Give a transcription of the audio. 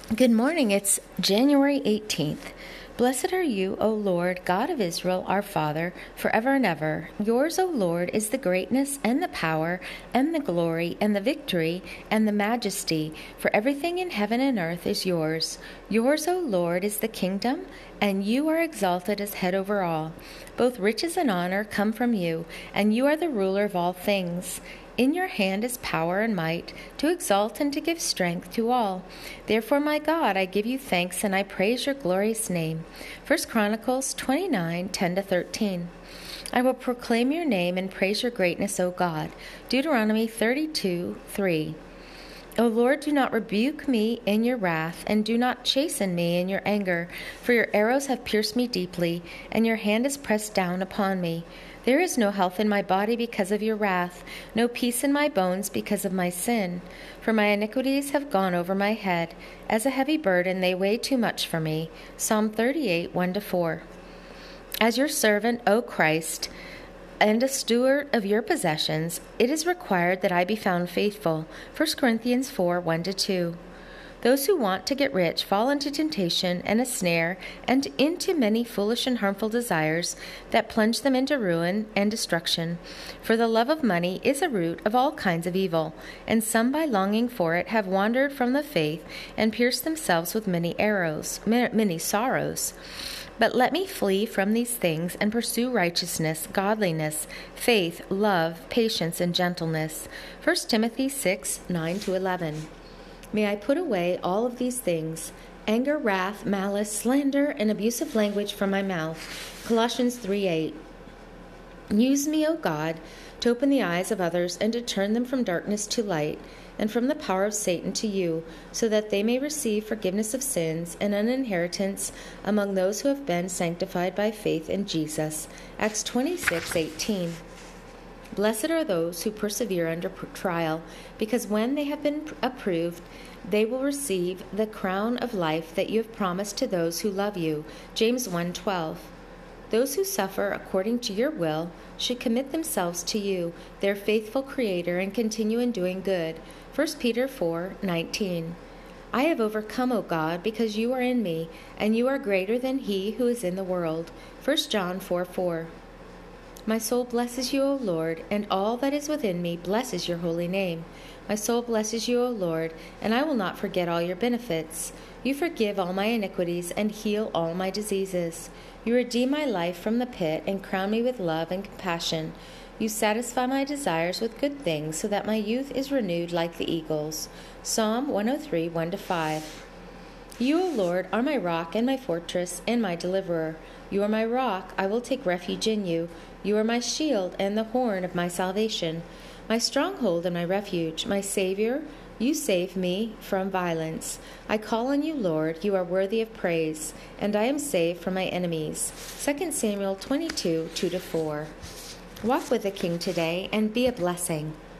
Good morning. It's January 18th. Blessed are you, O Lord, God of Israel, our Father, forever and ever. Yours, O Lord, is the greatness and the power and the glory and the victory and the majesty, for everything in heaven and earth is yours. Yours, O Lord, is the kingdom, and you are exalted as head over all. Both riches and honor come from you, and you are the ruler of all things. In your hand is power and might, to exalt and to give strength to all. Therefore, my God, I give you thanks and I praise your glorious name. 1 Chronicles 29:10-13. I will proclaim your name and praise your greatness, O God. Deuteronomy 32:3. O Lord, do not rebuke me in your wrath, and do not chasten me in your anger, for your arrows have pierced me deeply, and your hand is pressed down upon me. There is no health in my body because of your wrath, no peace in my bones because of my sin. For my iniquities have gone over my head. As a heavy burden, they weigh too much for me. Psalm 38:1-4. As your servant, O Christ, and a steward of your possessions, it is required that I be found faithful. 1 Corinthians 4:1-2. Those who want to get rich fall into temptation and a snare and into many foolish and harmful desires that plunge them into ruin and destruction. For the love of money is a root of all kinds of evil, and some by longing for it have wandered from the faith and pierced themselves with many sorrows. But let me flee from these things and pursue righteousness, godliness, faith, love, patience, and gentleness. 1 Timothy 6:9-11. May I put away all of these things, anger, wrath, malice, slander, and abusive language from my mouth. Colossians 3:8. Use me, O God, to open the eyes of others and to turn them from darkness to light, and from the power of Satan to you, so that they may receive forgiveness of sins and an inheritance among those who have been sanctified by faith in Jesus. Acts 26:18. Blessed are those who persevere under trial, because when they have been approved, they will receive the crown of life that you have promised to those who love you. James 1:12. Those who suffer according to your will should commit themselves to you, their faithful Creator, and continue in doing good. 1 Peter 4:19. I have overcome, O God, because you are in me, and you are greater than he who is in the world. 1 John 4:4. My soul blesses you, O Lord, and all that is within me blesses your holy name. My soul blesses you, O Lord, and I will not forget all your benefits. You forgive all my iniquities and heal all my diseases. You redeem my life from the pit and crown me with love and compassion. You satisfy my desires with good things, so that my youth is renewed like the eagles. Psalm 103:1-5. You, O Lord, are my rock and my fortress and my deliverer. You are my rock, I will take refuge in you. You are my shield and the horn of my salvation, my stronghold and my refuge, my Savior. You save me from violence. I call on you, Lord. You are worthy of praise, and I am saved from my enemies. 2 Samuel 22:2-4. Walk with the King today and be a blessing.